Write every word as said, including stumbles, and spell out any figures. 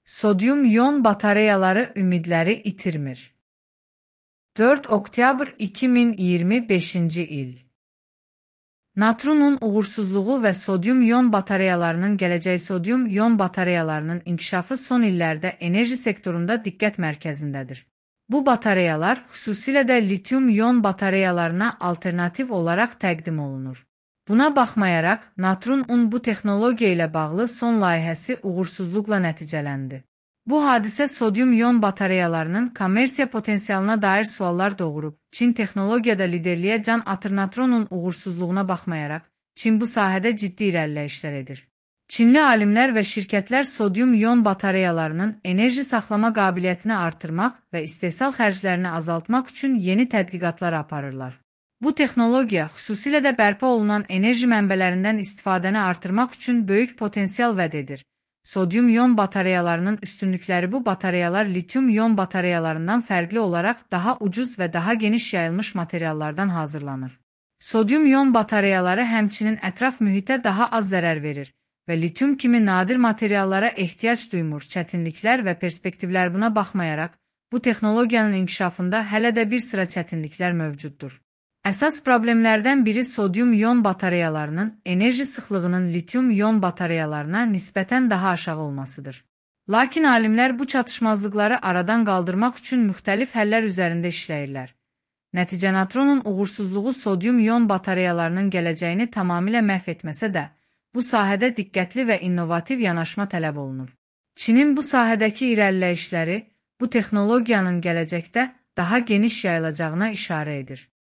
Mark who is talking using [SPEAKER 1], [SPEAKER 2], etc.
[SPEAKER 1] Sodyum-ion batareyaları ümidləri itirmir. dörd oktyabr iki min iyirmi beşinci il. Natronun uğursuzluğu və sodyum-ion batareyalarının gələcəyi sodyum-ion batareyalarının inkişafı son illərdə enerji sektorunda diqqət mərkəzindədir. Bu batareyalar xüsusilə də litium-ion batareyalarına alternativ olaraq təqdim olunur. Buna baxmayaraq, Natronun bu texnologiya ilə bağlı son layihəsi uğursuzluqla nəticələndi. Bu hadisə sodyum-ion batareyalarının kommersiya potensialına dair suallar doğurub. Çin texnologiyada liderliyə can atır. Natronun uğursuzluğuna baxmayaraq, Çin bu sahədə ciddi irəliləyişlər edir. Çinli alimlər və şirkətlər sodyum-ion batareyalarının enerji saxlama qabiliyyətini artırmaq və istehsal xərclərini azaltmaq üçün yeni tədqiqatlar aparırlar. Bu texnologiya xüsusilə də bərpa olunan enerji mənbələrindən istifadəni artırmaq üçün böyük potensial vəd edir. Sodyum-ion batareyalarının üstünlükləri bu batareyalar litium-ion batareyalarından fərqli olaraq daha ucuz və daha geniş yayılmış materiallardan hazırlanır. Sodyum-ion batareyaları həmçinin ətraf mühitə daha az zərər verir və litium kimi nadir materiallara ehtiyac duymur. Çətinliklər və perspektivlər buna baxmayaraq, bu texnologiyanın inkişafında hələ də bir sıra çətinliklər mövcuddur. Əsas problemlərdən biri sodyum-ion batareyalarının enerji sıxlığının litium-ion batareyalarına nisbətən daha aşağı olmasıdır. Lakin alimlər bu çatışmazlıqları aradan qaldırmaq üçün müxtəlif həllər üzərində işləyirlər. Nəticə Natronun uğursuzluğu sodyum-ion batareyalarının gələcəyini tamamilə məhv etməsə də, bu sahədə diqqətli və innovativ yanaşma tələb olunur. Çinin bu sahədəki irəliləyişləri bu texnologiyanın gələcəkdə daha geniş yayılacağına işarə edir.